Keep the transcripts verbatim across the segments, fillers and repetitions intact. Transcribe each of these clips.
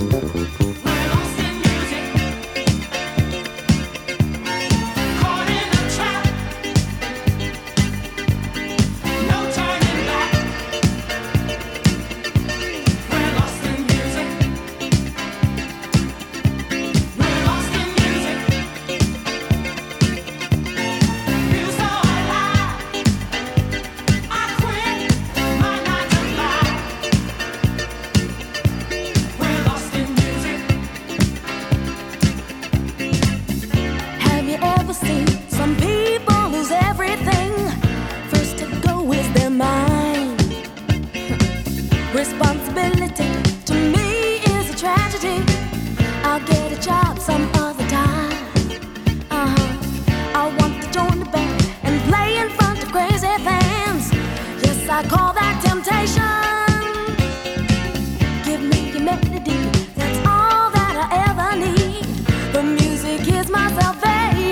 Responsibility to me is a tragedy. I'll get a job some other time. Uh-huh. I want to join the band and play in front of crazy fans. Yes, I call that temptation. Give me your melody, that's all that I ever need. The music is my salvation.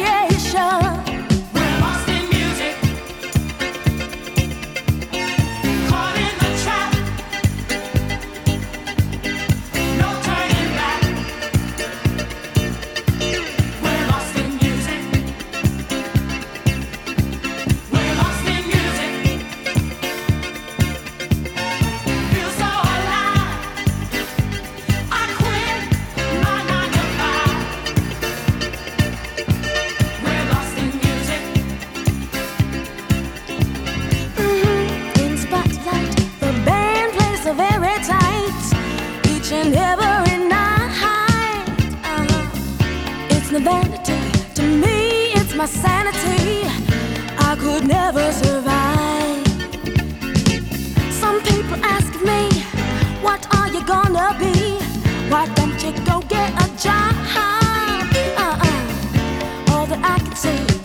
Very tight, each and every night. Uh-huh. It's no vanity to me, it's my sanity. I could never survive. Some people ask me, what are you gonna be? Why don't you go get a job? Uh-uh. All that I can say